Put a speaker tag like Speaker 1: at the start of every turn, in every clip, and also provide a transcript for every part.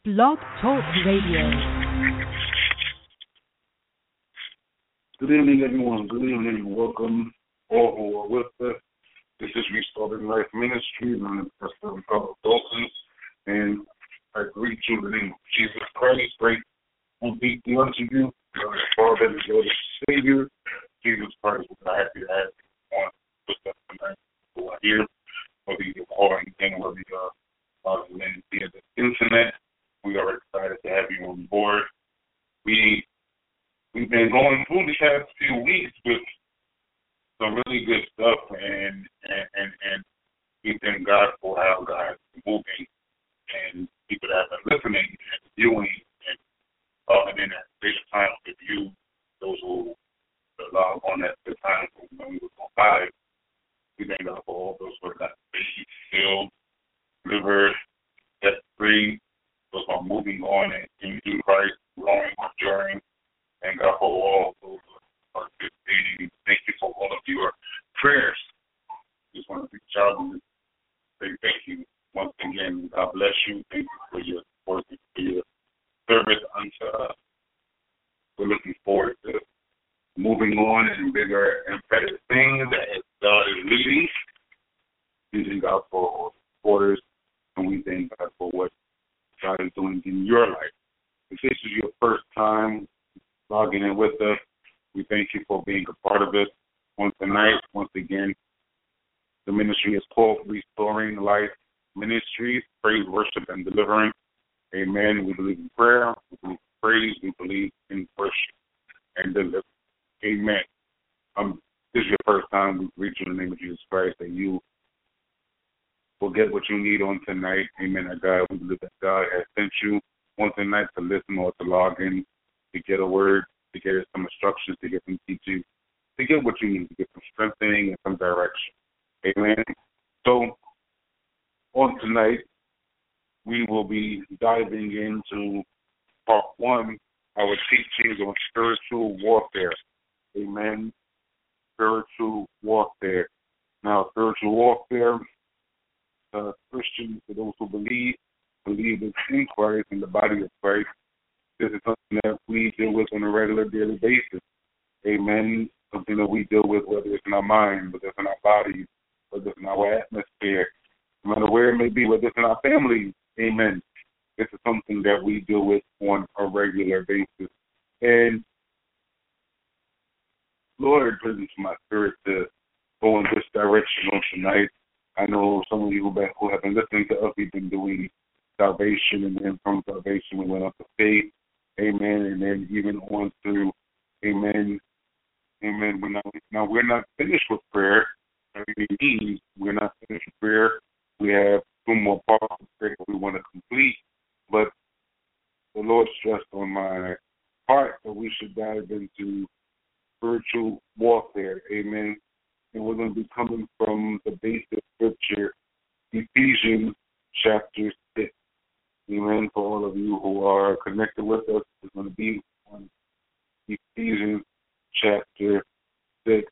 Speaker 1: Blog Talk Radio.
Speaker 2: Good evening, everyone. Good evening. Welcome all who are with us. This is Restoring Life Ministry. I'm Pastor Carl Dawson, and I greet you in the name of Jesus Christ. Great and be unto you, our Father and Lord and Savior, Jesus Christ. We're happy to have you on with us tonight. Who are here, whether you're calling in, whether you're via the internet. We are excited to have you on board. We've been going through the past few weeks with some really good stuff, and we thank God for how God is moving, and people that have been listening and viewing, and in that space of time with you, those who log on at the time when we were on live. We thank God for all those who have got faith filled, delivered, set free, those who are moving on and into Christ, growing, maturing. Thank God for all those who are participating. Thank you for all of your prayers. Just want to reach out and say thank you once again. God bless you. Thank you for your support and for your service unto us. We're looking forward to moving on and bigger and better things as God is leading. Using God for all supporters, and we thank God for what God is doing in your life. If this is your first time logging in with us, we thank you for being a part of it. Once again, the ministry is called Restoring Life Ministries, Praise, Worship, and Deliverance. Amen. We believe in prayer, we believe in praise, we believe in worship and deliverance. Amen. This is your first time we reach you in the name of Jesus Christ, that you will get what you need on tonight. Amen. God, we believe that God has sent you on tonight to listen or to log in, to get a word, to get some instructions, to get some teaching, to get what you need, to get some strengthening and some direction. Amen. So on tonight, we will be diving into part one, our teachings on spiritual warfare. Amen. Spiritual warfare. Now, spiritual warfare, Christians, for those who believe in Christ, in the body of Christ, this is something that we deal with on a regular daily basis. Amen. Something that we deal with, whether it's in our mind, whether it's in our bodies, whether it's in our atmosphere, no matter where it may be, whether it's in our family. Amen. This is something that we deal with on a regular basis. And Lord, brings to my spirit to go in this direction on tonight. I know some of you who have been listening to us, we've been doing salvation, and then from salvation we went up to faith. Amen. And then even on through, amen. Amen. We're not finished with prayer. We're not finished with prayer. We have two more parts of prayer that we want to complete. But the Lord stressed on my heart that we should dive into spiritual warfare. Amen. And we're going to be coming from the basic scripture, Ephesians chapter 6. Amen. For all of you who are connected with us, it's going to be on Ephesians chapter 6.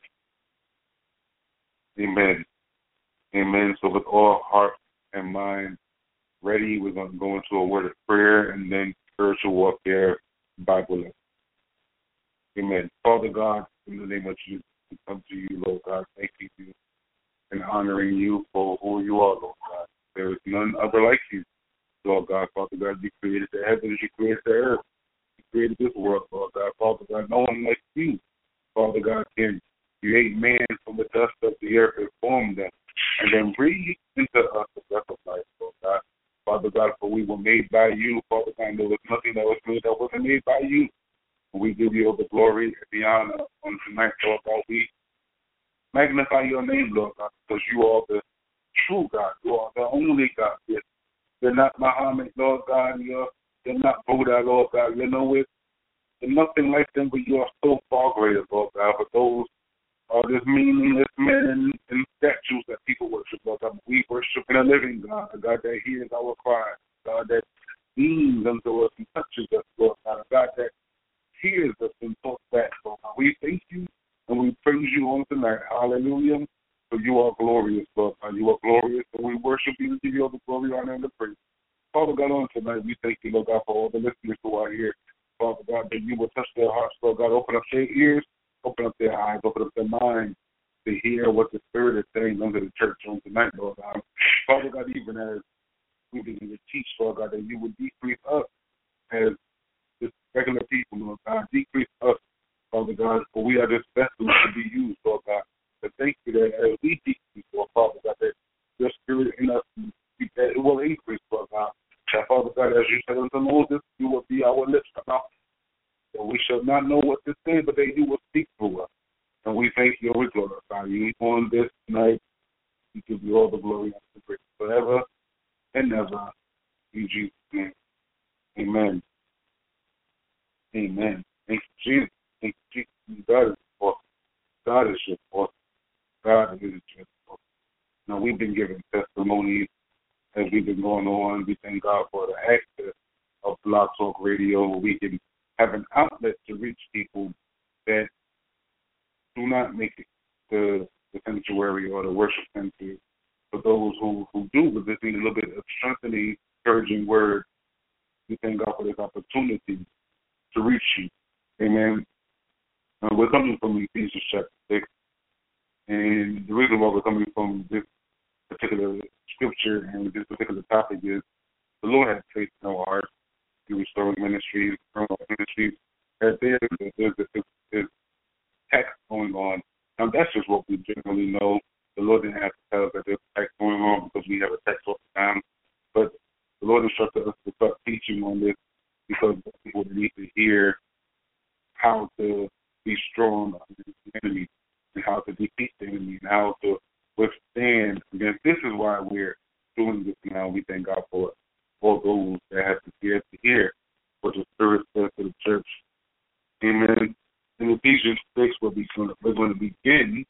Speaker 2: Amen. Amen. So with all heart and mind ready, we're going to go into a word of prayer and then spiritual warfare Bible lesson. Amen. Father God, in the name of Jesus, we come to you, Lord God, thanking you and honoring you for who you are, Lord God. There is none other like you, Lord God. Father God, you created the heavens, you created the earth, you created this world, Lord God. Father God, no one like you, Father God, can create man from the dust of the earth and form them, and then breathe into us the breath of life, Lord God. Father God, for we were made by you, Father God, there was nothing that was made that wasn't made by you. We give you all the glory and the honor on tonight, Lord God. We magnify your name, Lord God, because you are the true God. You are the only God. You're not Muhammad, Lord God. You're not Buddha, Lord God. You're nothing like them, but you are so far greater, Lord God. But those are just meaningless men and statues that people worship, Lord God. We worship in a living God, a God that hears our cries, God that beams unto us and touches us, Lord God, a God that hears us and talks back, Lord God. We thank you and we praise you on tonight. Hallelujah. For you are glorious, Lord God. You are glorious, and we worship you and give you all the glory, honor, and the praise. Father God, on tonight, we thank you, Lord God, for all the listeners who are here. Father God, that you will touch their hearts, Lord God. Open up their ears, open up their eyes, open up their minds to hear what the Spirit is saying under the church on tonight, Lord God. Father God, even as we begin to teach, Lord God, that you would decrease us as just regular people, Lord God. Decrease us, Father God, for we are just vessels to be used, Lord God. But thank you that as we decrease, Lord Father God, that your Spirit in us, that it will increase, Lord God. That, Father God, as you said unto Moses, you will be our lips about. And we shall not know what to say, but that you will speak through us. And we thank you and we glorify you on this night. We give you all the glory and the praise forever and ever. In Jesus' name. Amen. Amen. Thank you, Jesus. Thank you, Jesus. God is awesome. God is just awesome. God is just awesome. Now, we've been giving testimonies as we've been going on. We thank God for the access of Blog Talk Radio, where we can have an outlet to reach people that do not make it to the sanctuary or the worship center. For those who do, but just need a little bit of strengthening, encouraging word, we thank God for this opportunity to reach you. Amen. We're coming from Ephesians chapter 6, and the reason why we're coming from this particular scripture and this particular topic is the Lord has placed in our hearts through Restoring Ministries, that there's this text going on. Now, that's just what we generally know. The Lord didn't have to tell us that there's text going on because we have a text all the time. But the Lord instructed us to start teaching on this because people need to hear how to be strong against the enemy and how to defeat the enemy and how to withstand against. This is why we're doing this now. We thank God for all those that have to hear what the Spirit says to the church. Amen. In Ephesians 6, we're going to begin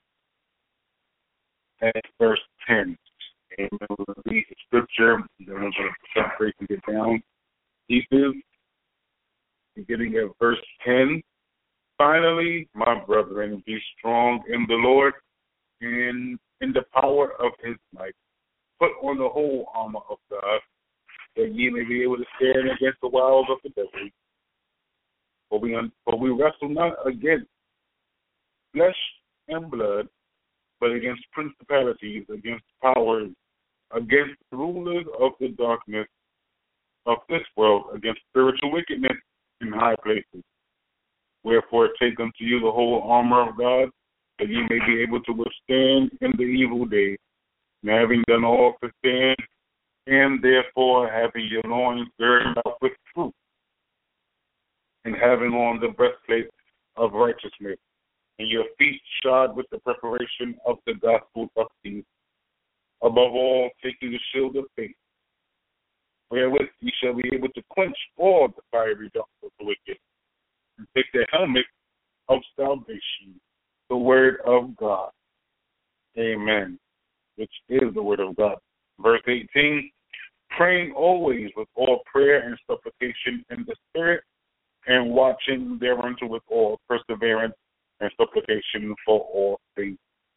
Speaker 2: at verse 10. Amen. We're going to read the scripture, and then we're going to separate and get down pieces. Beginning at verse 10. Finally, my brethren, be strong in the Lord and in the power of his might. Put on the whole armor of God, that ye may be able to stand against the wiles of the devil. For we wrestle not against flesh and blood, but against principalities, against powers, against rulers of the darkness of this world, against spiritual wickedness in high places. Wherefore take unto you the whole armor of God, that ye may be able to withstand in the evil day, and having done all to stand, and therefore having your loins girded up with truth, and having on the breastplate of righteousness, and your feet shod with the preparation of the gospel of peace. Above all, taking the shield of faith, wherewith ye shall be able to quench all the fiery darts of the wicked, and take the helmet of salvation, the word of God. Amen. Which is the word of God. Verse 18, praying always with all prayer and supplication in the Spirit, and watching thereunto with all perseverance and supplication for all things.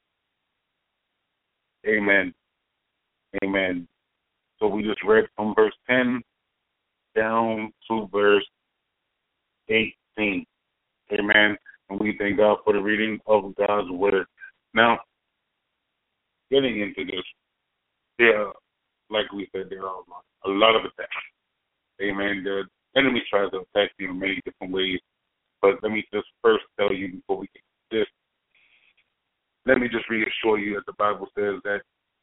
Speaker 2: Amen. Amen. So we just read from verse 10 down to verse 18. Amen. And we thank God for the reading of God's word. Now, getting into this, like we said, there are a lot of attacks. Amen. The enemy tries to attack you in many different ways. But let me just first tell you before we get to this, let me just reassure you that the Bible says that,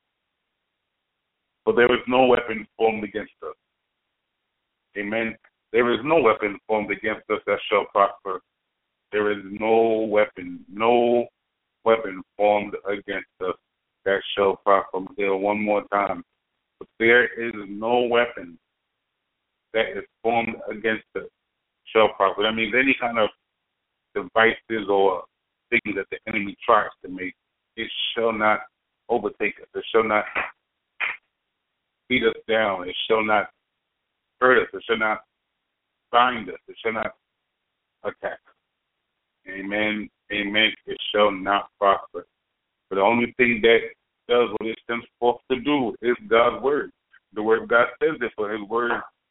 Speaker 2: for there is no weapon formed against us. Amen. There is no weapon formed against us that shall prosper. There is no weapon formed against us that shall prosper. There one more time. But there is no weapon that is formed against us shall prosper. That means any kind of devices or things that the enemy tries to make, it shall not overtake us. It shall not beat us down. It shall not hurt us. It shall not bind us. It shall not attack us. Amen. Amen. It shall not prosper. But the only thing that does what it stands forth to do is God's word. The word of God says it, for his word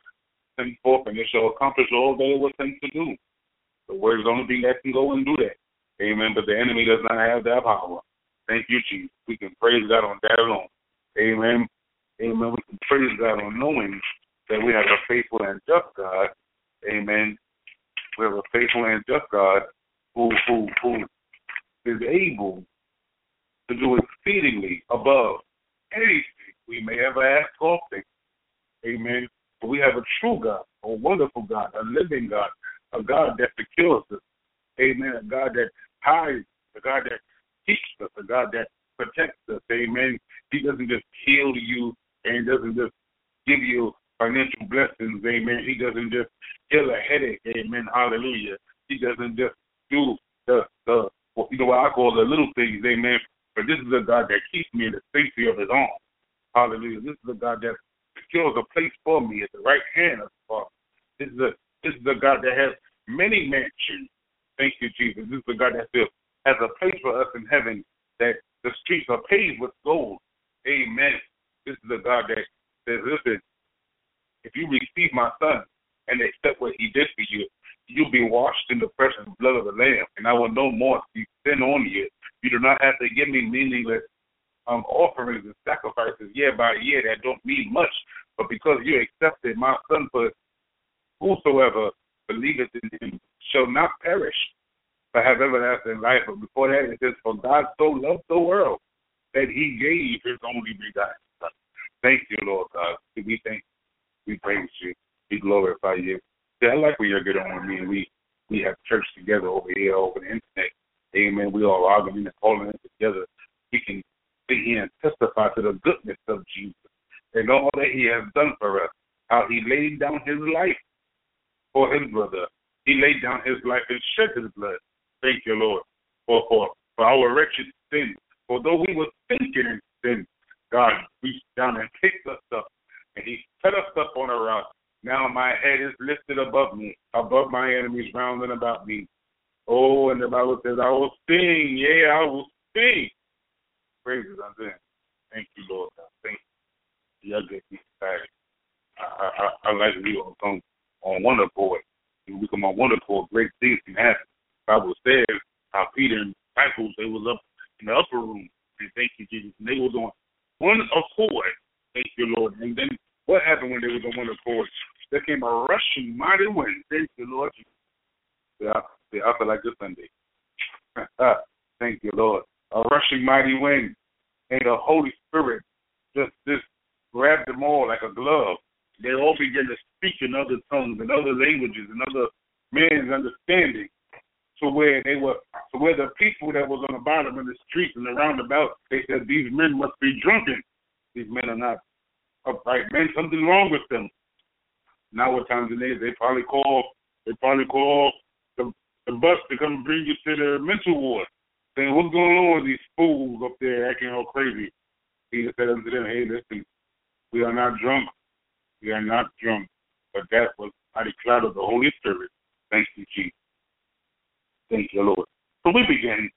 Speaker 2: sent forth, and it shall accomplish all that it was sent to do. The word is the only thing that can go and do that. Amen. But the enemy does not have that power. Thank you, Jesus. We can praise God on that alone. Amen. Amen. We can praise God on knowing that we have a faithful and just God. Amen. We have a faithful and just God who is able to do exceedingly above anything we may ever ask or think. Amen. But we have a true God, a wonderful God, a living God, a God that secures us. Amen. A God that hides, a God that keeps us, a God that protects us. Amen. He doesn't just heal you and doesn't just give you financial blessings. Amen. He doesn't just heal a headache. Amen. Hallelujah. He doesn't just do the what I call the little things. Amen. But this is a God that keeps me in the safety of his arms. Hallelujah. This is a God that secures a place for me at the right hand of the Father. This is a God that has many mansions. Thank you, Jesus. This is a God that still has a place for us in heaven, that the streets are paved with gold. Amen. This is a God that says, listen, if you receive my son and accept what he did for you, you'll be washed in the precious blood of the Lamb, and I will no more see sin on you. You do not have to give me meaningless offerings and sacrifices year by year that don't mean much, but because you accepted my son, for whosoever believeth in him shall not perish, but have everlasting life. But before that, it says, for God so loved the world that he gave his only begotten son. Thank you, Lord God. We thank you. We praise you. We glorify you. Yeah, I like when you're good on me. We have church together over here over the internet. Amen. We all arguing and calling it together. We can sit here and testify to the goodness of Jesus and all that he has done for us. How he laid down his life for his brother. He laid down his life and shed his blood. Thank you, Lord, for our wretched sin. For though we were thinking in sin, God reached down and picked us up, and he set us up on a rock. Now my head is lifted above me, above my enemies round and about me. Oh, and the Bible says, I will sing, yeah, I will sing. Praises unto him. Thank you, Lord God. Thank you. Y'all get me excited. I like to be on one accord. When we come on one accord, great things can happen. The Bible says how Peter and the disciples, they was up in the upper room. And thank you, Jesus. And they was on one accord. Thank you, Lord. And then what happened when they was on one accord? There came a rushing mighty wind. Thank you, Lord. Yeah, I feel like this Sunday. Thank you, Lord. A rushing mighty wind, and the Holy Spirit just grabbed them all like a glove. They all began to speak in other tongues and other languages and other men's understanding. To where the people that was on the bottom of the street and around about, they said, these men must be drunken. These men are not upright men. Something wrong with them. Nowadays, they probably call the bus to come bring you to the mental ward. Saying, what's going on with these fools up there acting all crazy? Peter said unto them, hey, listen, we are not drunk. We are not drunk. But that was by the cloud of the Holy Spirit. Thank you, Jesus. Thank you, Lord. So we begin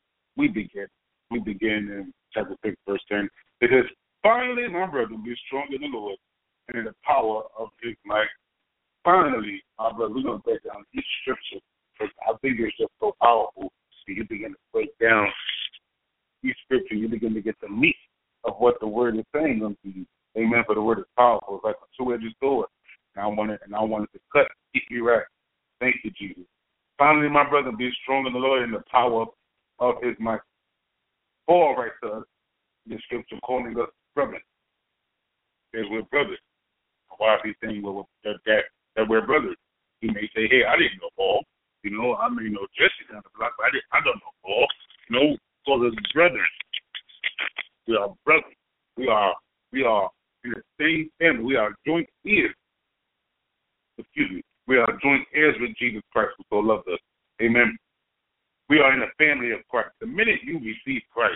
Speaker 2: in chapter 6, verse 10. It says, finally, my brother, be strong in the Lord and in the power of his might. Finally, my brother, we're going to break down each scripture because I think it's just so powerful. So you begin to break down each scripture. You begin to get the meat of what the word is saying unto you. Amen. For the word is powerful. It's like a two-edged sword. And I wanted to cut, keep you right. Thank you, Jesus. Finally, my brother, be strong in the Lord and the power of his might. Paul writes to us in the scripture calling us brothers. Says we're brothers. Why is he saying that we're brothers? He may say, hey, I didn't know Paul. I may know Jesse down the block, but I don't know Paul. Because it's brothers. We are brothers. We are in the same family. We are joint heirs. We are joint heirs with Jesus Christ, who so loved us. Amen. We are in the family of Christ. The minute you receive Christ,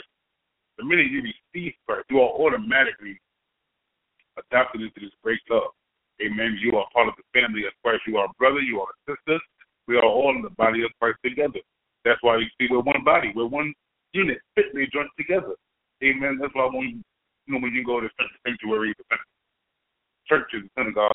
Speaker 2: you are automatically adopted into this great love. Amen. You are part of the family of Christ. You are a brother. You are a sister. We are all in the body of Christ together. That's why you see we're one body. We're one unit, fitly joined together. Amen. That's why when you go to sanctuaries, churches, synagogues,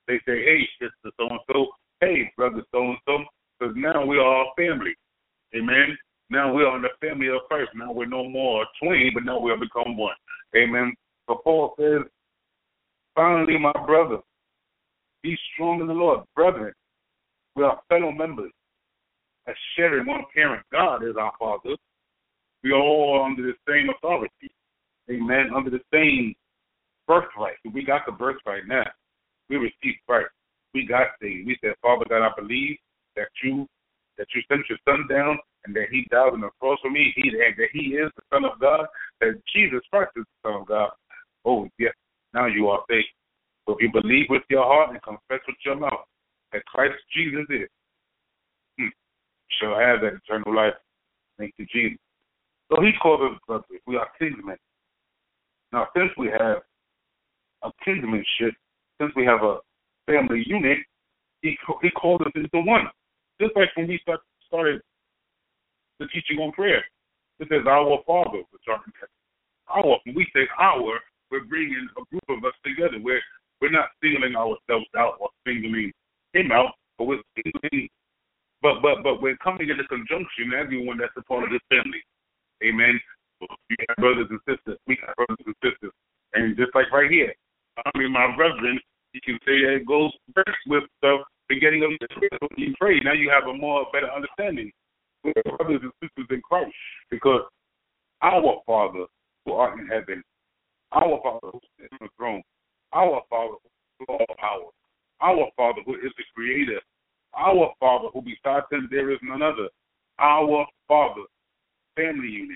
Speaker 2: They say, hey, sister so-and-so, hey, brother so-and-so, because now we are all family. Amen. Now we are in the family of Christ. Now we're no more twain, but now we have become one. Amen. So Paul says, finally, my brother, be strong in the Lord. Brethren, we are fellow members. As sharing one parent, God is our Father. We are all under the same authority. Amen. Under the same birthright. We got the birthright now. We received Christ. We got saved. We said, Father God, I believe that you sent your son down and that he died on the cross for me, that he is the Son of God, that Jesus Christ is the Son of God. Oh, yes, now you are saved. So if you believe with your heart and confess with your mouth that Christ Jesus is, you shall have that eternal life. Thank you, Jesus. So he called us brothers. We are kinsmen. Now, since we have a kinsmanship, since we have a family unit, he called us into one. Just like when we started the teaching on prayer. It says, our Father, which art in heaven. Our, when we say our, we're bringing a group of us together. We're not singling ourselves out or singling him out, but we're singling. But we're coming into conjunction, everyone that's a part of this family. Amen. We have brothers and sisters. We have brothers and sisters. And just like right here, my brethren, you can say that it goes first with the beginning of the prayer. When you pray, now you have a better understanding. We're brothers and sisters in Christ, because our Father who art in heaven, our Father who sits on the throne, our Father who is all power, our Father who is the Creator, our Father who besides him there is none other, our Father, family unit.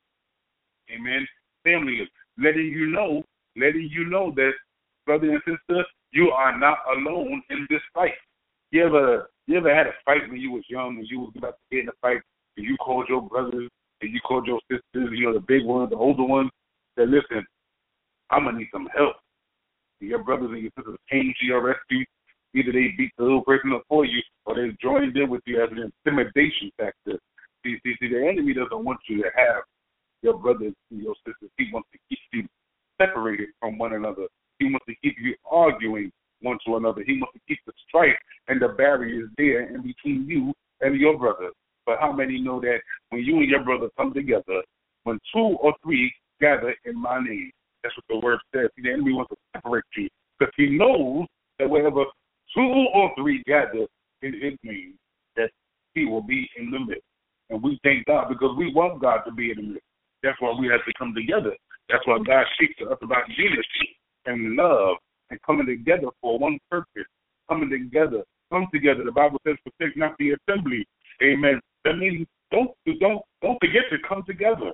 Speaker 2: Amen. Family unit. Letting you know that, brother and sister, you are not alone in this fight. You ever had a fight when you was young and you was about to get in a fight and you called your brothers and you called your sisters, the big ones, the older ones, said, listen, I'm going to need some help. And your brothers and your sisters came to your rescue. Either they beat the little person up for you or they joined in with you as an intimidation factor. See, the enemy doesn't want you to have your brothers and your sisters. He wants to keep you separated from one another. He wants to keep you arguing one to another. He wants to keep the strife and the barriers there in between you and your brother. But how many know that when you and your brother come together, when 2 or 3 gather in my name, that's what the word says. See, the enemy wants to separate you because he knows that wherever 2 or 3 gather in his name, that he will be in the midst. And we thank God because we want God to be in the midst. That's why we have to come together. That's why God speaks to us about unity and love and coming together for one purpose. Coming together. Come together. The Bible says, forsake not the assembly. Amen. That means don't forget to come together.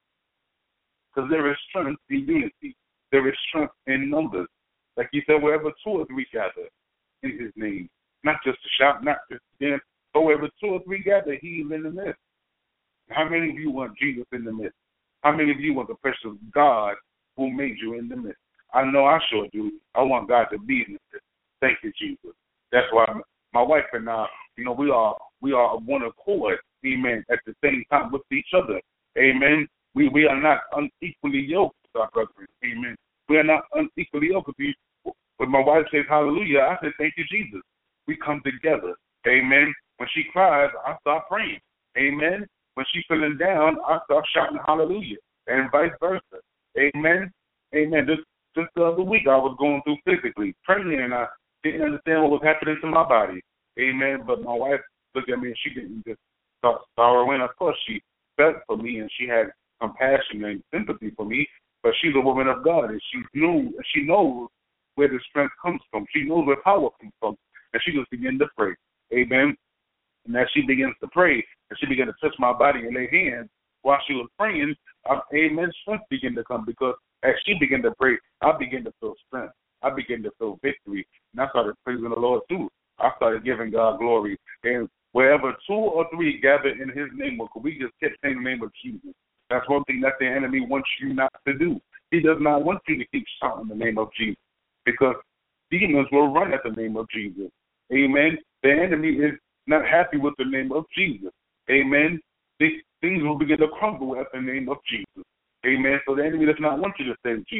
Speaker 2: Because there is strength in unity. There is strength in numbers. Like he said, wherever 2 or 3 gather in his name. Not just to shout, not just to dance, but wherever 2 or 3 gather, he is in the midst. How many of you want Jesus in the midst? How many of you want the precious God who made you in the midst? I know I sure do. I want God to be in the midst. Thank you, Jesus. That's why my wife and I, we are of one accord, amen, at the same time with each other. Amen. We are not unequally yoked with our brethren. Amen. We are not unequally yoked with you. When my wife says hallelujah, I say thank you, Jesus. We come together. Amen. When she cries, I start praying. Amen. When she's feeling down, I start shouting hallelujah, and vice versa. Amen. Amen. Just the other week I was going through physically, pregnant, and I didn't understand what was happening to my body. Amen. But my wife looked at me and she didn't just start sorrowing. Of course, she felt for me and she had compassion and sympathy for me. But she's a woman of God, and she knows where the strength comes from. She knows where power comes from, and she just began to pray. Amen. And as she begins to pray, and she began to touch my body and lay hands while she was praying, amen, strength began to come, because as she began to pray, I began to feel strength. I began to feel victory, and I started praising the Lord too. I started giving God glory. And wherever 2 or 3 gather in his name, we just kept saying the name of Jesus. That's one thing that the enemy wants you not to do. He does not want you to keep shouting the name of Jesus, because demons will run at the name of Jesus. Amen. The enemy is not happy with the name of Jesus. Amen. Things will begin to crumble at the name of Jesus. Amen. So the enemy does not want you to say Jesus.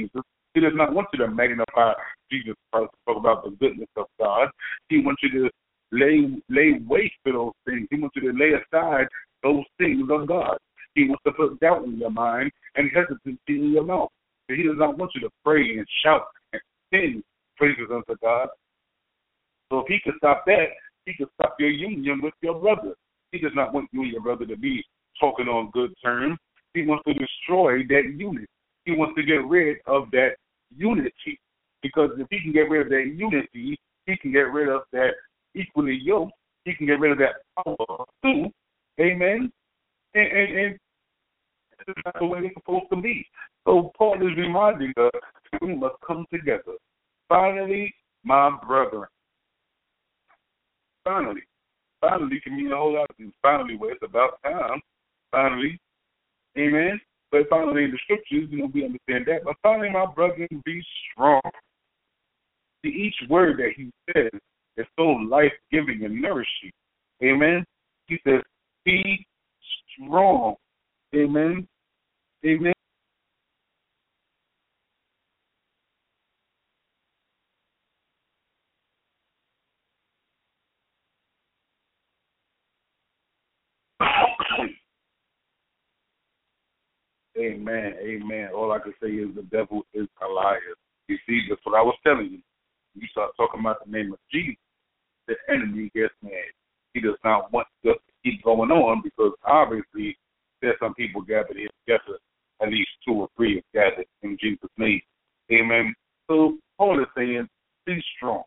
Speaker 2: He does not want you to magnify Jesus Christ, talk about the goodness of God. He wants you to lay waste to those things. He wants you to lay aside those things of God. He wants to put doubt in your mind and hesitancy in your mouth. But he does not want you to pray and shout and sing praises unto God. So if he could stop that, he could stop your union with your brother. He does not want you and your brother to be talking on good terms. He wants to destroy that unity. He wants to get rid of that unity. Because if he can get rid of that unity, he can get rid of that equally yoked. He can get rid of that power too. Amen. And that's not the way it's supposed to be. So Paul is reminding us we must come together. Finally, my brethren. Finally can mean a whole lot of things. Finally, where it's about time. Finally. Amen. But finally, in the scriptures, we understand that. But finally, my brethren, be strong. See, each word that he says is so life-giving and nourishing. Amen. He says, be strong. Amen. Amen. Amen. Amen. All I can say is the devil is a liar. You see, that's what I was telling you. You start talking about the name of Jesus, the enemy gets mad. He does not want us to keep going on because obviously there's some people gathered here together, at least 2 or 3 are gathered in Jesus' name. Amen. So Paul is saying, be strong.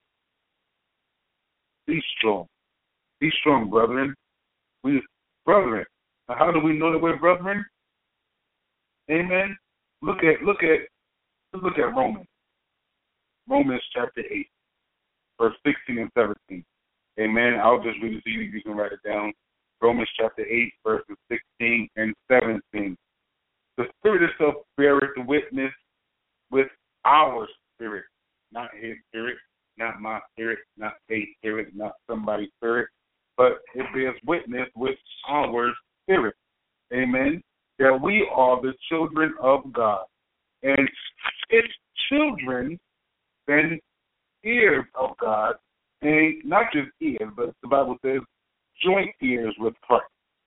Speaker 2: Be strong. Be strong, brethren. Brethren. Now, how do we know that we're brethren? Amen. Look at Romans. Romans chapter 8, verse 16 and 17. Amen. I'll just read it to you. You can write it down. Romans chapter 8, verses 16 and 17. The Spirit itself beareth witness with our spirit, not his spirit, not my spirit, not a spirit, not somebody's spirit, but it bears witness with our spirit. Amen. That we are the children of God. And if children, then heirs of God, and not just ears, but the Bible says joint ears with Christ.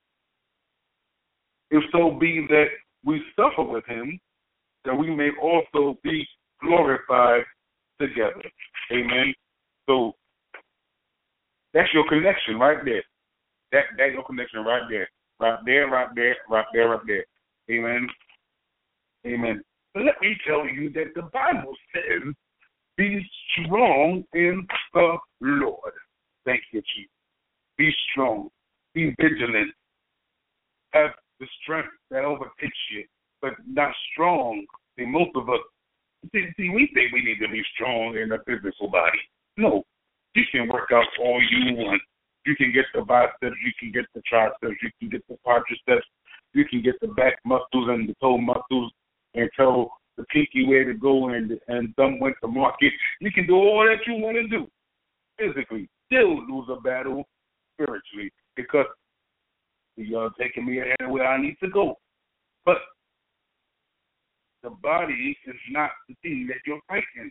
Speaker 2: If so be that we suffer with him, that we may also be glorified together. Amen. So that's your connection right there. That's your connection right there. Right there, right there, right there, right there. Amen. Amen. But let me tell you that the Bible says, be strong in the Lord. Thank you, Jesus. Be strong. Be vigilant. Have the strength that overtakes you, but not strong. See, most of us, we think we need to be strong in the physical body. No. You can work out all you want. You can get the biceps, you can get the triceps, you can get the quadriceps, you can get the back muscles and the toe muscles and tell the pinky where to go and thumb when to market. You can do all that you want to do physically, still lose a battle spiritually because you're taking me ahead of where I need to go. But the body is not the thing that you're fighting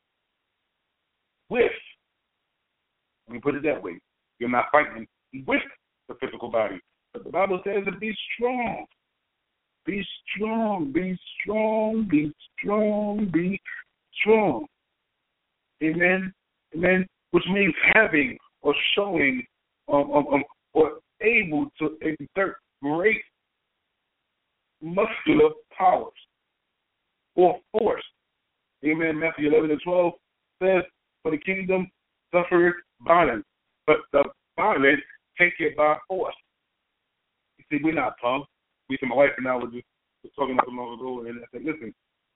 Speaker 2: with. Let me put it that way. You're not fighting with the physical body. But the Bible says to be strong. Be strong, be strong, be strong, be strong. Amen? Amen? Which means having or showing or able to exert great muscular powers or force. Amen? Matthew 11 and 12 says, for the kingdom suffereth violence, but the violent take it by force. You see, we're not punks. My wife and I were just talking not so long ago, and I said, listen,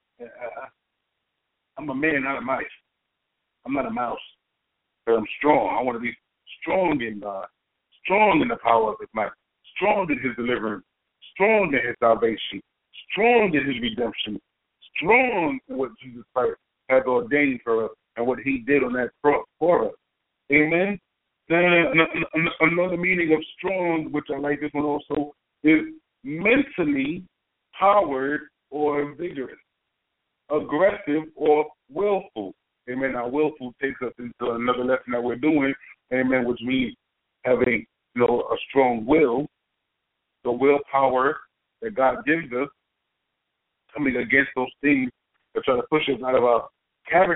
Speaker 2: I'm a man, not a mouse. I'm not a mouse, but I'm strong. I want to be strong in God, strong in the power of his might, strong in his deliverance, strong in his salvation, strong in his redemption, strong in what Jesus Christ has ordained for us and what he did on that cross for us. Amen? Another meaning of strong, which I like this one also, is mentally powered or vigorous. aggressive, or willful. Amen. Now, willful takes us into another lesson that we're doing. Amen. Which means having, a strong will, the willpower that God gives us, coming against those things that try to push us out of our character.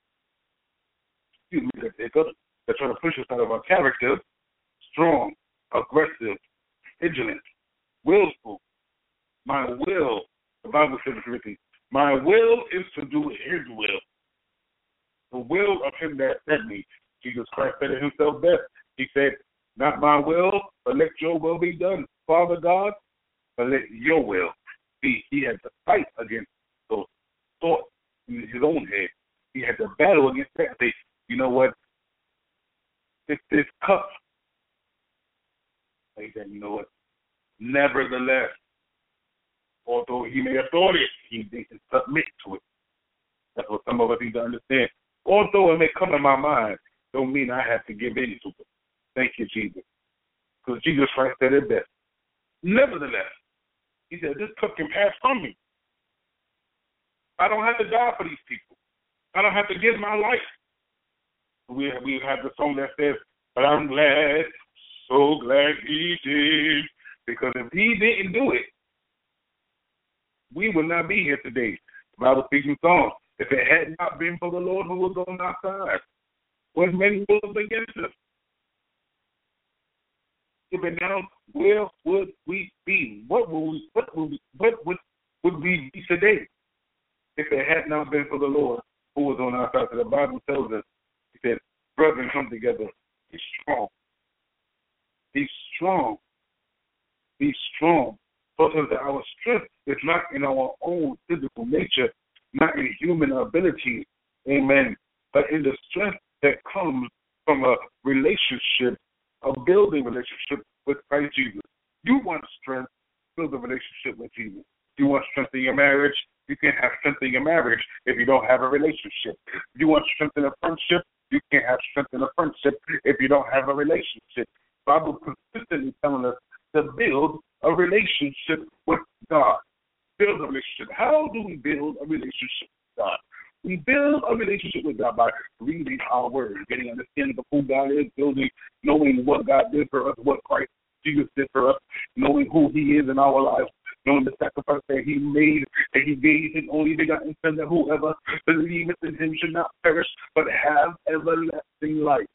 Speaker 2: That try to push us out of our character. Strong, aggressive, vigilant, willful. My will, the Bible says it, my will is to do His will. The will of Him that sent me. Jesus Christ said it Himself best. He said, not my will, but let your will be done, Father God, but let your will be. He had to fight against those thoughts in his own head. He had to battle against that. Say, you know what? This cup. He said, you know what? Nevertheless, although he may have thought it, he didn't submit to it. That's what some of us need to understand. Although it may come in my mind, don't mean I have to give in to it. Thank you, Jesus. Because Jesus Christ said it best. Nevertheless, he said, this cup can pass from me. I don't have to die for these people. I don't have to give my life. We have the song that says, but I'm glad, so glad He did. Because if He didn't do it, we would not be here today. The Bible speaks in songs. If it had not been for the Lord who was on our side, what many would have against us? If it now, where would we be? What would we be today if it had not been for the Lord who was on our side? So the Bible tells us, He said, brethren, come together. Be strong. Be strong. Be strong. Because our strength is not in our own physical nature, not in human ability, amen, but in the strength that comes from a relationship, a building relationship with Christ Jesus. You want strength, build a relationship with Jesus. You want strength in your marriage, you can't have strength in your marriage if you don't have a relationship. You want strength in a friendship, you can't have strength in a friendship if you don't have a relationship. The Bible consistently telling us to build a relationship with God. Build a relationship. How do we build a relationship with God? We build a relationship with God by reading our word, getting understanding of who God is, building, knowing what God did for us, what Christ Jesus did for us, knowing who He is in our lives, knowing the sacrifice that He made, that He gave His only begotten Son, that whoever believeth in Him should not perish, but have everlasting life.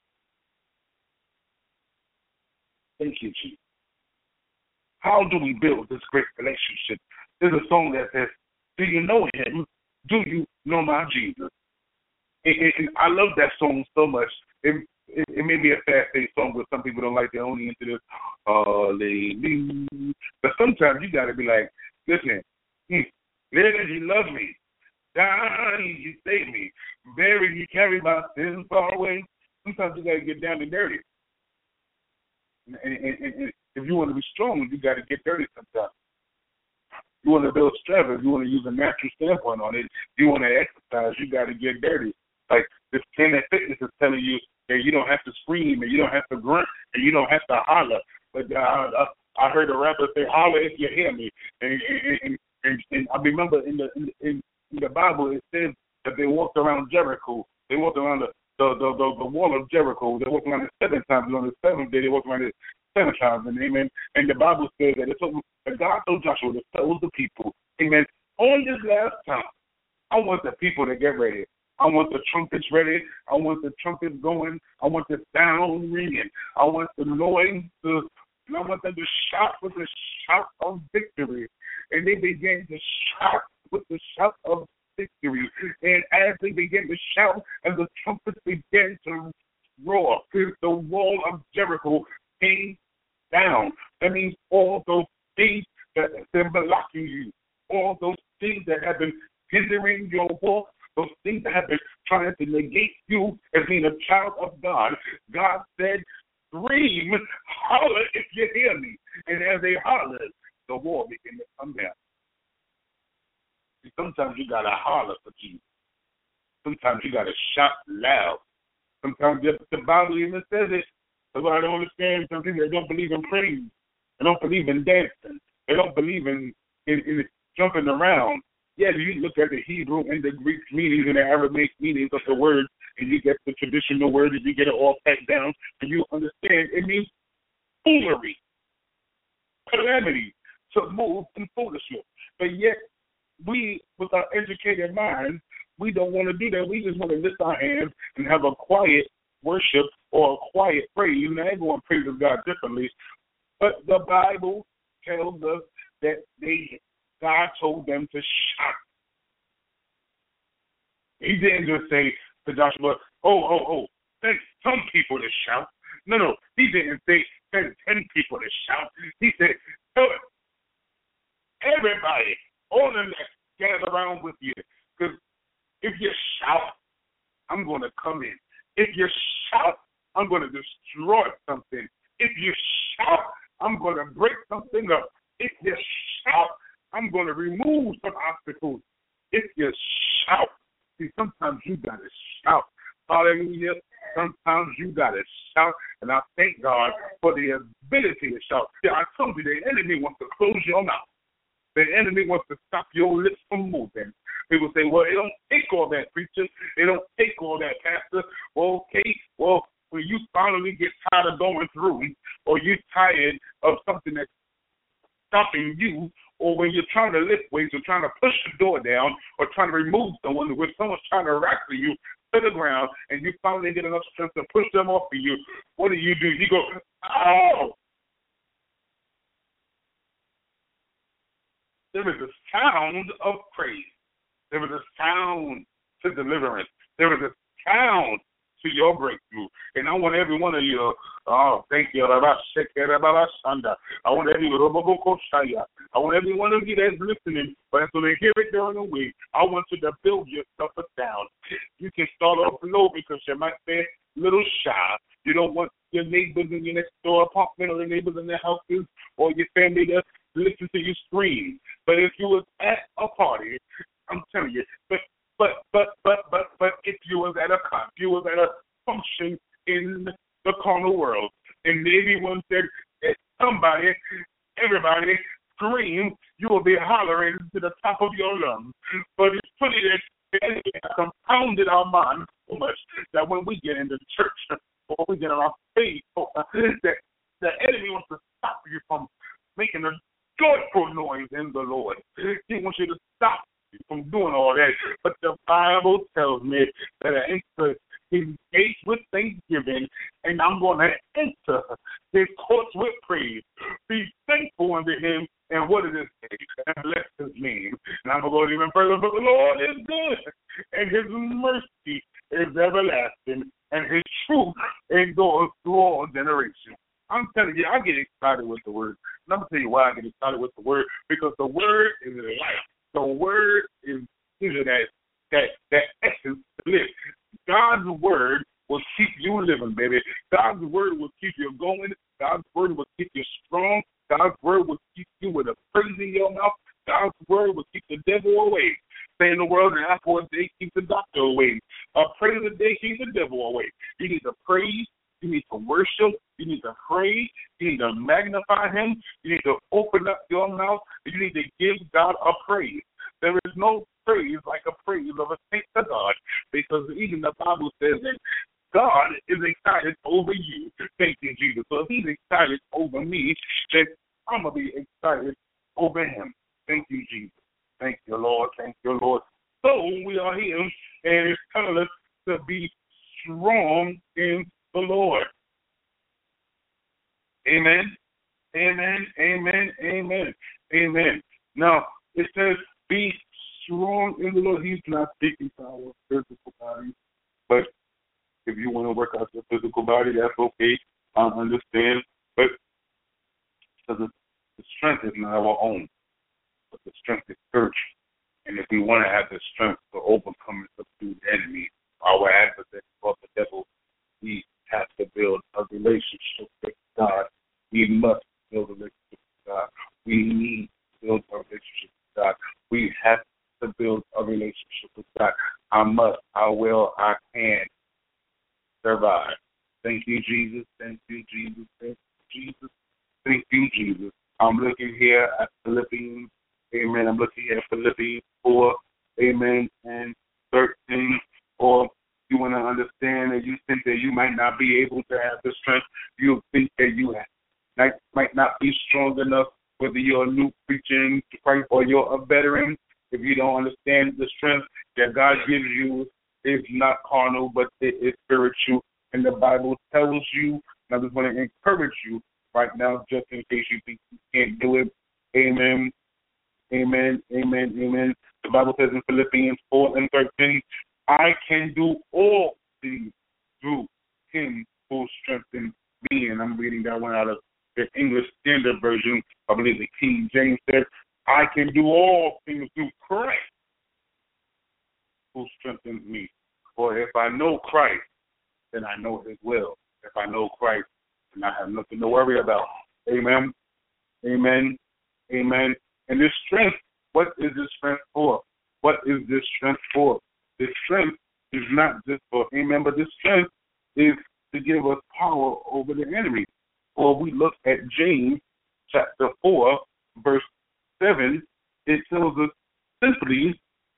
Speaker 2: Thank you, Jesus. How do we build this great relationship? There's a song that says, do you know Him? Do you know my Jesus? And I love that song so much. It may be a fast-paced song, but some people don't like. They're only into this. Hallelujah. But sometimes you got to be like, listen, Lord, you love me. Dying, you saved me. Buried, you carried my sins far away. Sometimes you got to get down and dirty. And if you want to be strong, you got to get dirty sometimes. You want to build strength, if you want to use a natural standpoint on it, you want to exercise, you got to get dirty. Like this Planet Fitness is telling you that you don't have to scream and you don't have to grunt and you don't have to holler. But I heard a rapper say, holler if you hear me. And I remember in the Bible it says that they walked around Jericho. They walked around the wall of Jericho. They walked around it 7 times. And on the 7th day, they walked around it 7 times. And amen. And the Bible says that God told Joshua to tell the people, amen, on this last time, I want the people to get ready. I want the trumpets ready. I want the trumpets going. I want the sound ringing. I want the noise to, I want them to shout with the shout of victory. And they began to shout with the shout of victory. And as they began to shout and the trumpets began to roar, the wall of Jericho came down. That means all those things that have been blocking you, all those things that have been hindering your walk, those things that have been trying to negate you as being a child of God. God said, scream, holler if you hear me. And as they hollered, the wall began to come down. Sometimes you got to holler for Jesus. Sometimes you got to shout loud. Sometimes the Bible even says it. So I don't understand some people that don't believe in praise. They don't believe in dancing. They don't believe in jumping around. Yeah, you look at the Hebrew and the Greek meanings and the Aramaic meanings of the word, and you get the traditional word, and you get it all packed down, and you understand it means foolery, calamity, to move in foolishness. But yet, we, with our educated mind, we don't want to do that. We just want to lift our hands and have a quiet worship or a quiet praise. And everyone praises God differently. But the Bible tells us that God told them to shout. He didn't just say to Joshua, send some people to shout. No, he didn't say send 10 people to shout. He said, everybody, all of them that gather around with you. Because if you shout, I'm going to come in. If you shout, I'm going to destroy something. If you shout, I'm going to break something up. If you shout, I'm going to remove some obstacles. If you shout, see, sometimes you got to shout. Hallelujah. Sometimes you got to shout, and I thank God for the ability to shout. Yeah, I told you the enemy wants to close your mouth. The enemy wants to stop your lips from moving. People say, well, it don't take all that, preacher. It don't take all that, pastor. Well, okay, well, when you finally get tired of going through, or you're tired of something that's stopping you, or when you're trying to lift weights or trying to push the door down or trying to remove someone, when someone's trying to wrestle you to the ground and you finally get enough strength to push them off of you, what do? You go, oh! There is a sound of praise. There is a sound to deliverance. There is a sound to your breakthrough. And I want every one of you, thank you. I want every one of you that's listening, but so they hear it during the week, I want you to build yourself a sound. You can start off low because you might be a little shy. You don't want your neighbors in your next door apartment or the neighbors in their houses or your family to listen to you scream. But if you was at a party, I'm telling you, but if you was at a function in the carnal world, and everyone said everybody scream, you will be hollering to the top of your lungs. But it's funny that the enemy has compounded our minds so much that when we get into church or we get on our faith, that the enemy wants to stop you from making a joyful noise in the Lord. He wants you to stop from doing all that. But the Bible tells me that I enter his gates with thanksgiving, and I'm going to enter his courts with praise. Be thankful unto him, and what does it say? And bless his name. And I'm going to go even further, but the Lord is good, and his mercy is everlasting, and his truth endures through all generations. I'm telling you, I get excited with the word. And I'm going to tell you why I get excited with the word, because the word is life. The word is that essence to live. God's word will keep you living, baby. God's word will keep you going. God's word will keep you strong. God's word will keep you with a praise in your mouth. God's word will keep the devil away. Say in the world, an apple a day keeps the doctor away. A praise a day keeps the devil away. You need to praise. You need to worship. You need to pray. You need to magnify him. You need to open up your mouth. You need to give God a praise. There is no praise like a praise of a saint to God, because even the Bible says that God is excited over you. Thank you, Jesus. So if he's excited over me, then I'm going to be excited over him. Thank you, Jesus. Thank you, Lord. Thank you, Lord. So we are here, and it's telling us to be strong in the Lord. Amen. Amen. Amen. Amen. Amen. Now, it says, be strong in the Lord. He's not speaking to our physical body. But if you want to work out your physical body, that's okay. I understand. But because the strength is not our own, but the strength is spiritual. And if we want to have the strength to overcome and subdue the enemy, our adversary, or the devil, we have to build a relationship with God. We must build a relationship with God. We need to build a relationship with God. We have to build a relationship with God. I must, I will, I can survive. Thank you, Jesus. Thank you, Jesus. Thank you, Jesus. Thank you, Jesus. I'm looking here at Philippians. Amen. I'm looking at Philippians 4. You might not be able to have the strength you think that you have. Might not be strong enough, whether you're a new preacher in Christ or you're a veteran. If you don't understand the strength that God gives you is not carnal, but it is spiritual. And the Bible tells you, and I just want to encourage you right now, just in case you think you can't do it. Amen. Amen. Amen. Amen. The Bible says in Philippians 4:13, I can do all things through him who strengthens me. And I'm reading that one out of the English Standard Version. I believe the King James says, I can do all things through Christ who strengthens me. For if I know Christ, then I know his will. If I know Christ, then I have nothing to worry about. Amen. Amen. Amen. And this strength, what is this strength for? What is this strength for? This strength is not just for, amen, but this strength is to give us power over the enemy. Or we look at James chapter 4, verse 7, it tells us simply,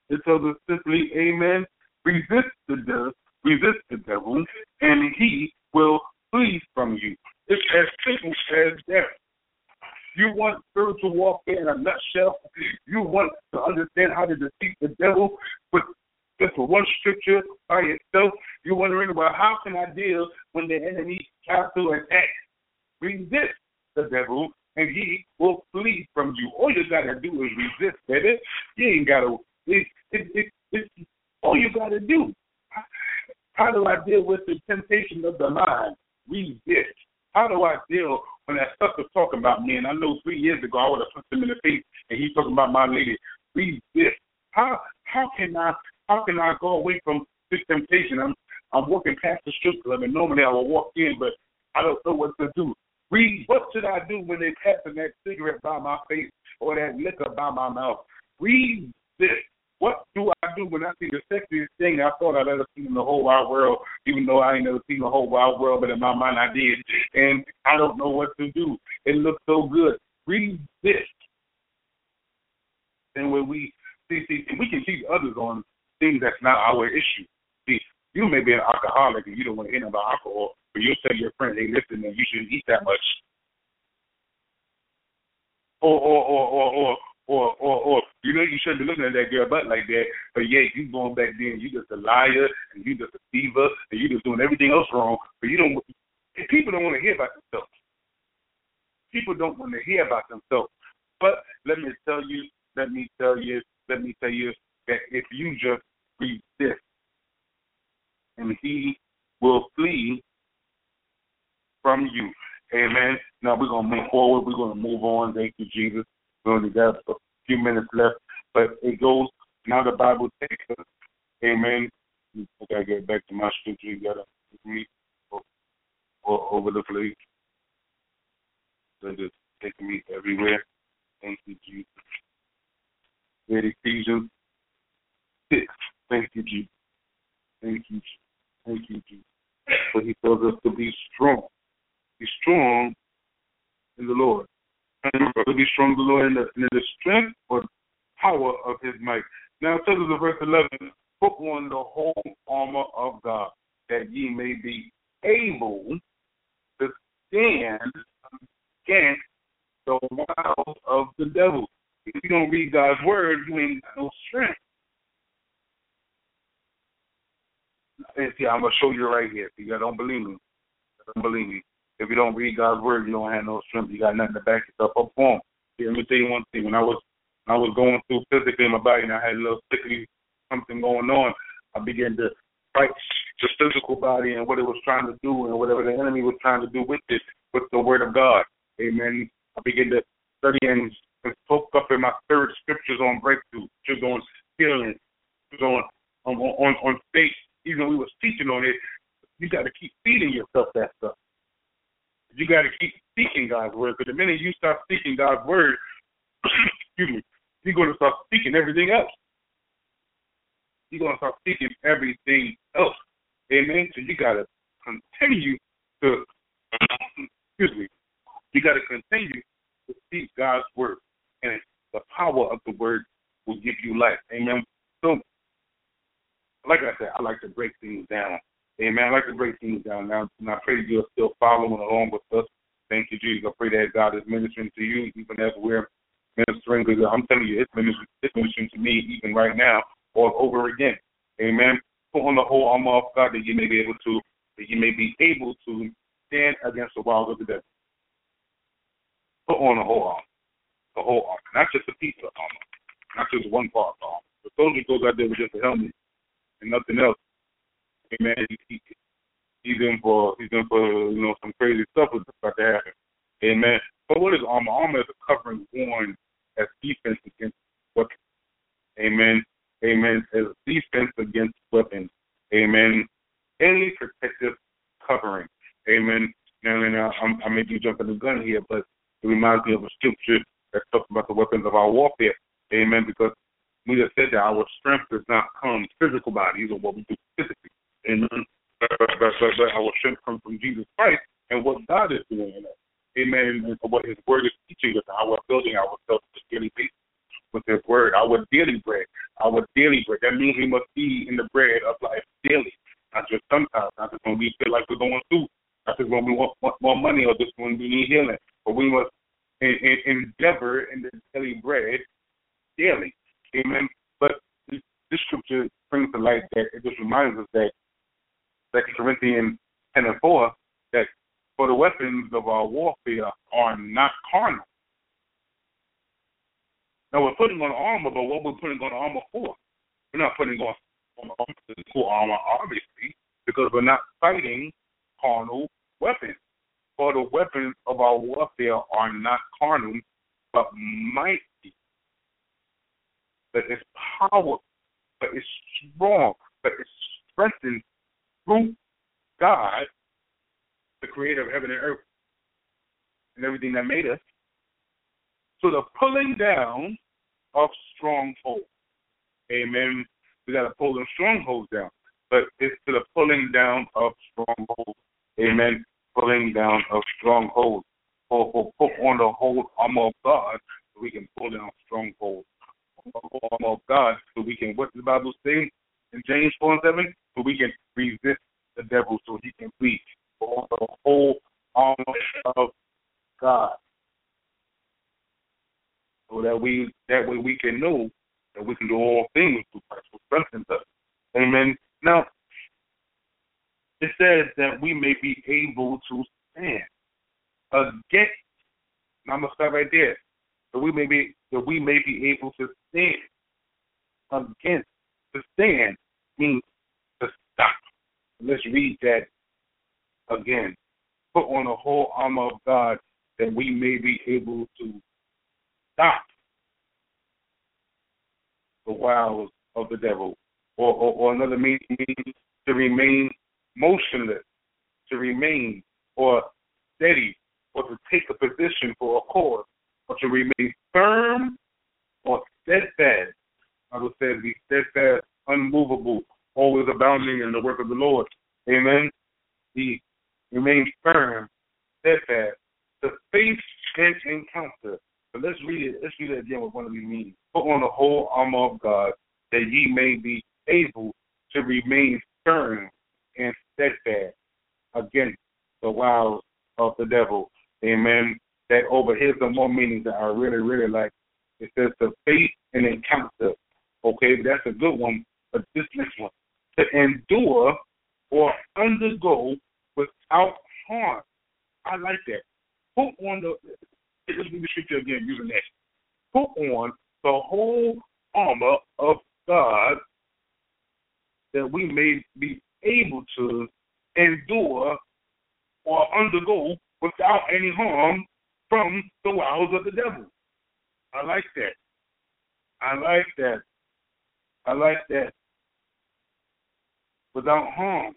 Speaker 2: amen, resist the devil, and he will flee from you. It's as simple as that. You want spiritual warfare in a nutshell? You want to understand how to defeat the devil with just one scripture by itself? You're wondering, well, how can I deal when the enemy tries to attack? Resist the devil, and he will flee from you. All you got to do is resist, baby. You ain't got to. It's all you got to do. How do I deal with the temptation of the mind? Resist. How do I deal when that stuff is talking about me? And I know 3 years ago I would have put him in the face, and he's talking about my lady. Resist. How can I go away from this temptation? I'm walking past the strip club, and normally I will walk in, but I don't know what to do. What should I do when they're passing that cigarette by my face or that liquor by my mouth? Resist. What do I do when I see the sexiest thing I thought I'd ever seen in the whole wide world, even though I ain't never seen the whole wide world, but in my mind I did, and I don't know what to do. It looks so good. Resist. And when we see, we can teach others on things that's not our issue. See, you may be an alcoholic and you don't want to hear about alcohol, but you'll tell your friend, hey, listen, man, you shouldn't eat that much. Or you know you shouldn't be looking at that girl butt like that, but yeah, you going back then, you just a liar and you just a deceiver and you just doing everything else wrong, but you don't. People don't want to hear about themselves. People don't want to hear about themselves. But let me tell you that if you just resist, and he will flee from you. Amen. Now we're gonna move forward. We're gonna move on. Thank you, Jesus. We only got a few minutes left, but it goes. Now the Bible takes us. Amen. I gotta get back to my scripture. You gotta me over the place. So just taking me everywhere. Thank you, Jesus. Read Ephesians 6. Thank you, Jesus. Thank you, Jesus. Thank you, Jesus. But he tells us to be strong. Be strong in the Lord. To be strong in the Lord in the strength or power of his might. Now it tells us in verse 11, put on the whole armor of God, that ye may be able to stand against the wiles of the devil. If you don't read God's word, you ain't got no strength. And see, I'm going to show you right here. See, you don't believe me. Don't believe me. If you don't read God's word, you don't have no strength. You got nothing to back yourself up on. See, let me tell you one thing. When I was going through physically in my body and I had a little sickly something going on, I began to fight the physical body and what it was trying to do and whatever the enemy was trying to do with it, with the word of God. Amen. I began to study and soak up in my spirit scriptures on breakthrough, just on healing, just on faith. Even we was teaching on it, you got to keep feeding yourself that stuff. You got to keep speaking God's word, because the minute you start speaking God's word, excuse me, you're going to start speaking everything else. You're going to start speaking everything else. Amen? So you got to continue to, excuse me, you got to continue to speak God's word. And the power of the word will give you life. Amen? So, like I said, I like to break things down. Amen. I'd like to break things down now, and I pray you're still following along with us. Thank you, Jesus. I pray that God is ministering to you even as we're ministering, because I'm telling you, it's ministering to me even right now, all over again. Amen. Put on the whole armor of God that you may be able to stand against the wiles of the devil. Put on the whole armor, not just a piece of armor, not just one part of the armor. The soldier goes out there with just a helmet and nothing else. Amen. He's in for some crazy stuff that's about to happen. Amen. But what is armor? Armor is a covering worn as defense against weapons. Amen. Amen. As defense against weapons. Amen. Any protective covering. Amen. Now I may be jumping the gun here, but it reminds me of a scripture that talks about the weapons of our warfare. Amen. Because we just said that our strength does not come physical bodies or what we do physically. Amen. But our strength comes from Jesus Christ and what God is doing in us. Amen. And what His Word is teaching us, how we're building ourselves on a daily basis with His Word. Our daily bread. That means we must be in the bread of life daily, not just sometimes, not just when we feel like we're going through, not just when we want more money or just when we need healing, but we must endeavor in the daily bread daily. Amen. But this scripture brings to light that it just reminds us that 2 Corinthians 10:4, that for the weapons of our warfare are not carnal. Now we're putting on armor, but what we're putting on armor for? We're not putting on physical armor, obviously, because we're not fighting carnal weapons. For the weapons of our warfare are not carnal, but mighty. But it's powerful, but it's strong, but it's strengthened through God, the creator of heaven and earth, and everything that made us, to the pulling down of strongholds. Amen. We got to pull them strongholds down, but it's to the pulling down of strongholds. Amen. Pulling down of strongholds. Or put on the whole armor of God so we can pull down strongholds. The whole armor of God so we can, what does the Bible say in James 4:7? So we can resist the devil so he can flee. For the whole armor of God. So that way we can know that we can do all things through Christ who strengthens us. Amen. Now, it says that we may be able to stand against. Now I'm gonna start right there. So we may be able to stand against. To stand means to stop. Let's read that again. Put on the whole armor of God that we may be able to stop the wiles of the devil. Or another meaning means to remain motionless, to remain or steady, or to take a position for a cause, or to remain firm or steadfast. The Bible says, be steadfast, unmovable, always abounding in the work of the Lord. Amen. He remains firm, steadfast, to face and encounter. So let's read it. Let's read it again with one of these meanings. Put on the whole armor of God that ye may be able to remain firm and steadfast against the wiles of the devil. Amen. That over here's some more meanings that I really, really like. It says to face and encounter. Okay, that's a good one. But this next one, to endure or undergo without harm. I like that. Put on let's read the scripture again using that. Put on the whole armor of God that we may be able to endure or undergo without any harm from the wiles of the devil. I like that. I like that. I like that. Without harm.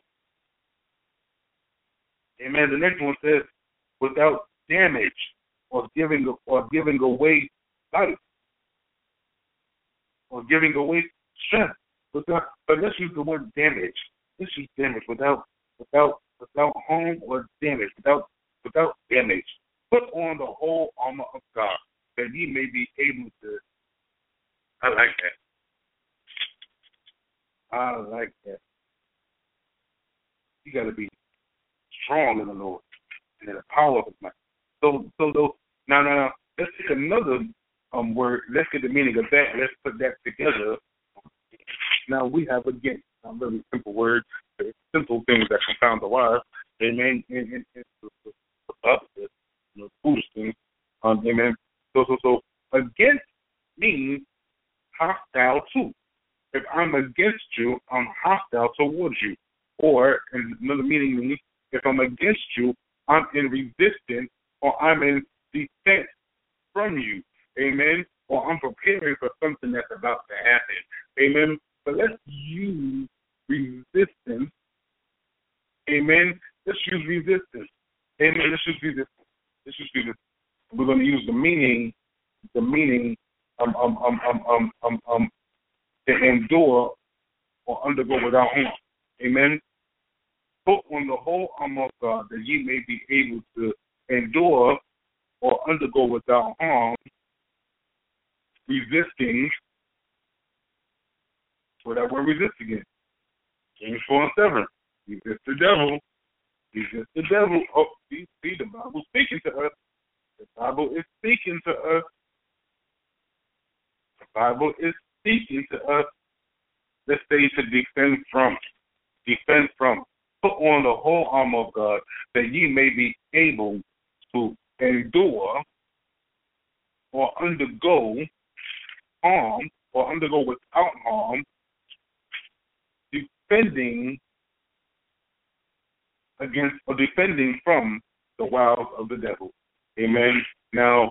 Speaker 2: Amen. The next one says, without damage or giving away life or giving away strength. But let's use the word damage. Let's use damage without harm or damage, without damage. Put on the whole armor of God that ye may be able to. I like that. I like that. You got to be strong in the Lord and in the power of His might. So now, let's take another word. Let's get the meaning of that. Let's put that together. Now we have against. A really simple word, simple things that confound the wise. Amen. And the foolish things. Amen. So against means hostile to. If I'm against you, I'm hostile towards you. Or, and another meaning means, if I'm against you, I'm in resistance or I'm in defense from you. Amen. Or I'm preparing for something that's about to happen. Amen. But let's use resistance. Amen. Let's use resistance. Amen. Let's use resistance. We're going to use the meaning, to endure or undergo without harm. Amen. Put on the whole armor of God that ye may be able to endure or undergo without harm, resisting. What that word resist again? James 4:7. Resist the devil. Resist the devil. Oh, see, the Bible speaking to us. The Bible is speaking to us. The Bible is speaking to us. Let's say to defend from. Defend from. Put on the whole armor of God that ye may be able to endure or undergo harm or undergo without harm, defending against or defending from the wiles of the devil. Amen. Now,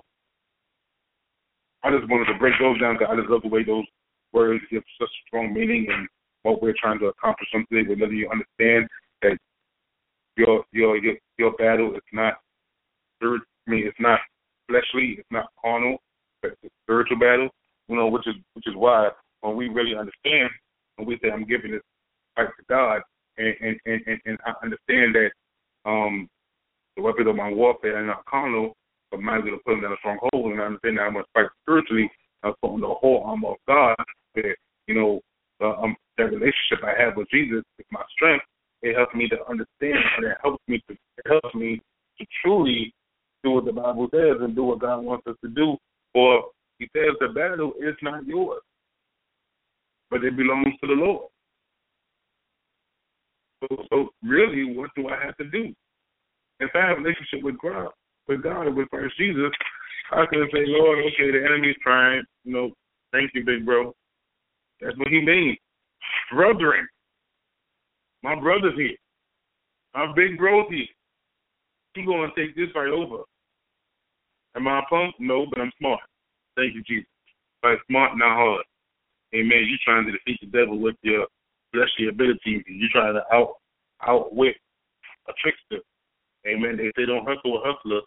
Speaker 2: I just wanted to break those down because I just love the way those words give such strong meaning and what we're trying to accomplish something. We're letting you understand that your battle is not it's not fleshly, it's not carnal, but it's a spiritual battle. Which is why when we really understand, when we say I'm giving this fight to God, and I understand that the weapons of my warfare are not carnal, but mighty to put them down a stronghold, and I understand that I must fight spiritually. I put on the whole armor of God. That that relationship I have with Jesus is my strength. It helps me to understand, and it helps me to truly do what the Bible says and do what God wants us to do. For He says the battle is not yours, but it belongs to the Lord. So really, what do I have to do? If I have a relationship with God and with Christ Jesus, I can say, Lord, okay, the enemy's trying. Thank you, big bro. That's what He means. Brethren, my brother's here. My big bro's here. He's going to take this fight over. Am I a punk? No, but I'm smart. Thank you, Jesus. But smart, not hard. Amen. You're trying to defeat the devil with your fleshly abilities. You're trying to outwit a trickster. Amen. They say don't hustle a hustler,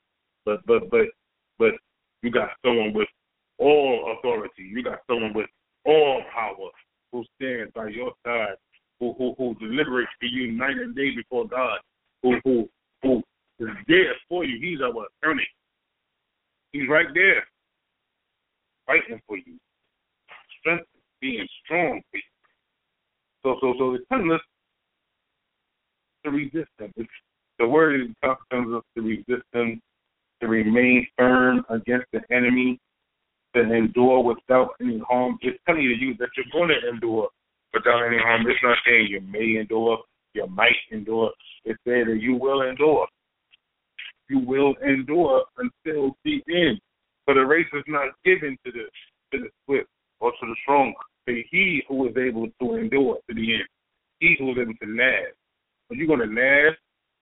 Speaker 2: but you got someone with all authority. You got someone with all power who stands by your side, who deliberates for you night and day before God, who is there for you. He's our attorney. He's right there fighting for you. Strength, being strong for you. So it's telling us to resist them. The word is telling us to resist them, to remain firm against the enemy, to endure without any harm. It's telling you that you're going to endure without any harm. It's not saying you may endure, you might endure. It's saying that you will endure. You will endure until the end. For the race is not given to the swift or to the strong, but he who is able to endure to the end. He who is able to last. Are you going to last?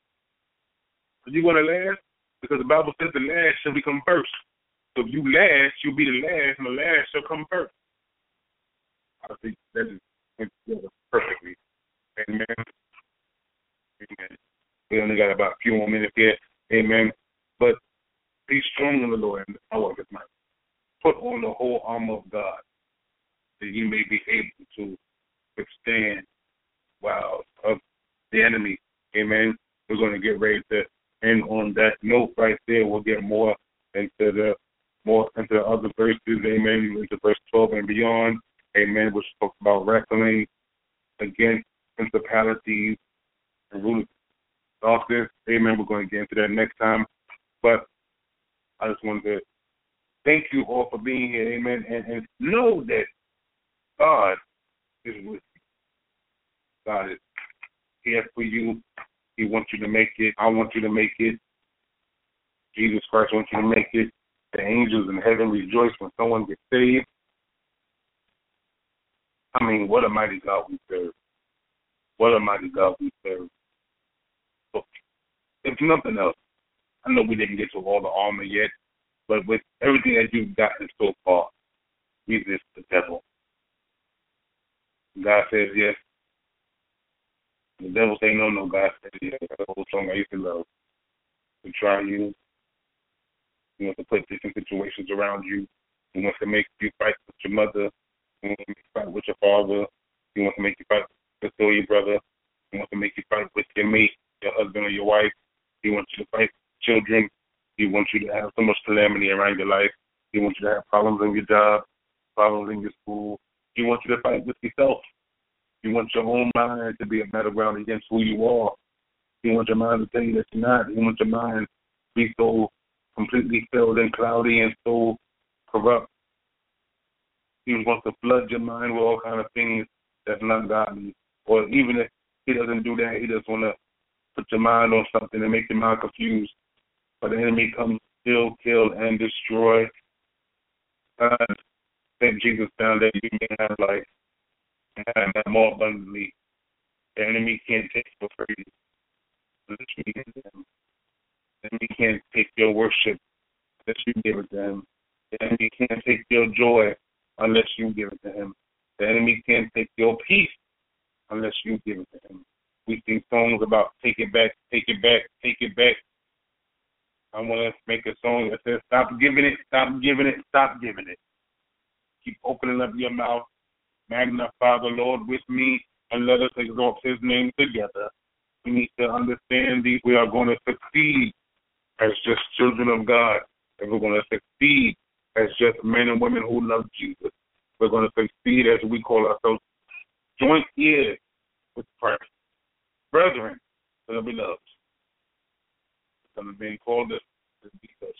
Speaker 2: Are you going to last? Because the Bible says the last shall become first. So if you last, you'll be the last, and the last shall come first. I think that is went together perfectly. Amen. Amen. We only got about a few more minutes here. Amen. But be strong in the Lord and the power of His might. Put on the whole armor of God, that you may be able to withstand wiles of the enemy. Amen. We're going to get ready to end on that note right there. We'll get more into the other verses. Amen. Into verse 12 and beyond. Amen. Which talks about wrestling against principalities and rulers often. Amen. We're going to get into that next time. But I just wanted to thank you all for being here. Amen. And know that God is with you. God is here for you. He wants you to make it. I want you to make it. Jesus Christ wants you to make it. The angels in heaven rejoice when someone gets saved. I mean, what a mighty God we serve. What a mighty God we serve. So, if nothing else, I know we didn't get to all the armor yet, but with everything that you've gotten so far, resist the devil. God says yes. The devil say no, no. God says yes. That's the whole song I used to love. To try you. He wants to put different situations around you. He wants to make you fight with your mother. He wants to make you fight with your father. He wants to make you fight with your brother. He wants to make you fight with your mate, your husband or your wife. He wants you to fight with children. He wants you to have so much calamity around your life. He wants you to have problems in your job, problems in your school. He wants you to fight with yourself. He wants your own mind to be a battleground against who you are. He wants your mind to tell you that you're not. He wants your mind to be so completely filled and cloudy and so corrupt. He wants to flood your mind with all kind of things that's not godly. Or even if he doesn't do that, he just want to put your mind on something and make your mind confused. But the enemy comes to steal, kill, and destroy. Thank Jesus found that you may have life and have that more abundantly. The enemy can't take your praise. The enemy can't take your worship unless you give it to him. The enemy can't take your joy unless you give it to him. The enemy can't take your peace unless you give it to him. We sing songs about take it back, take it back, take it back. I want to make a song that says stop giving it, stop giving it, stop giving it. Keep opening up your mouth. Magnify the Lord with me and let us exalt his name together. We need to understand these. We are going to succeed as just children of God. And we're going to succeed as just men and women who love Jesus. We're going to succeed as we call ourselves joint heirs with Christ. Brethren, to the beloved. Some have been called us to be such.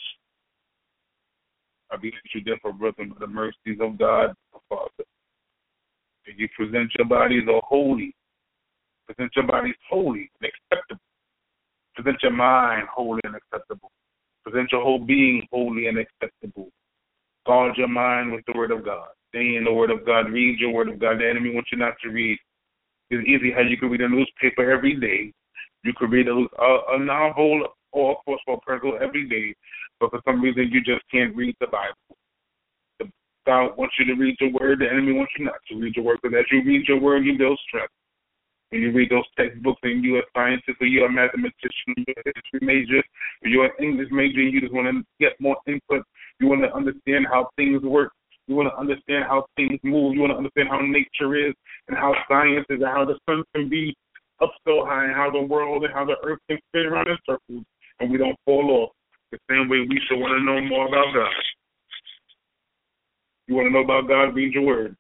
Speaker 2: I beseech you, therefore, brethren, by the mercies of God, the Father, that you present your bodies all holy. Present your bodies holy and acceptable. Present your mind holy and acceptable. Present your whole being holy and acceptable. Guard your mind with the word of God. Stay in the word of God. Read your word of God. The enemy wants you not to read. It's easy how you can read a newspaper every day. You could read a novel or a crossword puzzle every day, but for some reason you just can't read the Bible. God wants you to read your word. The enemy wants you not to read your word, because as you read your word, you build strength. When you read those textbooks and you're a scientist or you're a mathematician, you're a history major, or you're an English major, and you just want to get more input. You want to understand how things work. You want to understand how things move. You want to understand how nature is and how science is and how the sun can be up so high and how the world and how the earth can spin around in circles and we don't fall off. The same way we should want to know more about God. You want to know about God, read your word.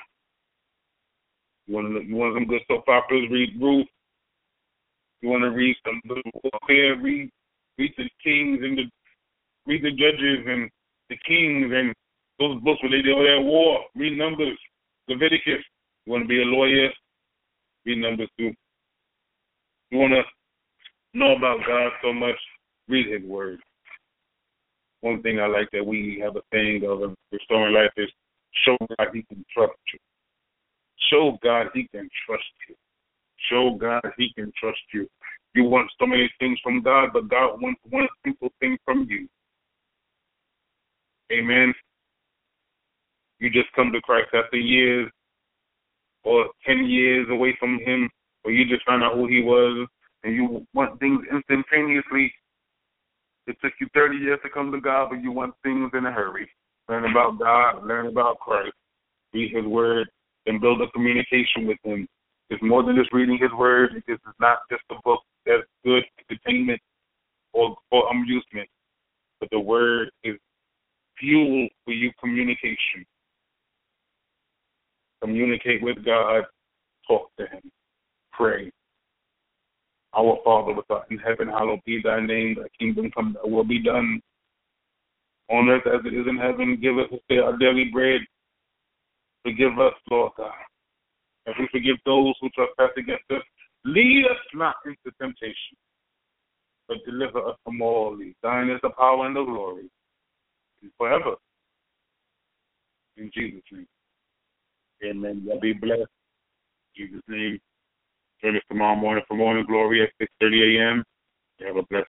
Speaker 2: You want some good soap operas, read Ruth. You want to read some good warfare, read the kings and read the judges and the kings and those books where they do all that war. Read Numbers, Leviticus. You want to be a lawyer? Read Numbers too. You want to know about God so much? Read his word. One thing I like that we have a saying of Restoring Life is show God he can trust you. Show God he can trust you. Show God he can trust you. You want so many things from God, but God wants one simple thing from you. Amen. You just come to Christ after years or 10 years away from him, or you just found out who he was, and you want things instantaneously. It took you 30 years to come to God, but you want things in a hurry. Learn about God, learn about Christ, read his word, and build a communication with him. It's more than just reading his word. This is not just a book that's good entertainment or amusement, but the word is fuel for you communication. Communicate with God, talk to him, pray. Our Father which art in heaven, hallowed be thy name. Thy kingdom come, thy will be done on earth as it is in heaven. Give us this day our daily bread. Forgive us, Lord God, as we forgive those who trespass against us. Lead us not into temptation, but deliver us from all evil. Thine is the power and the glory, and forever. In Jesus' name. Amen. Y'all be blessed. In Jesus' name. Join us tomorrow morning for morning glory at 6:30 a.m. Have a blessed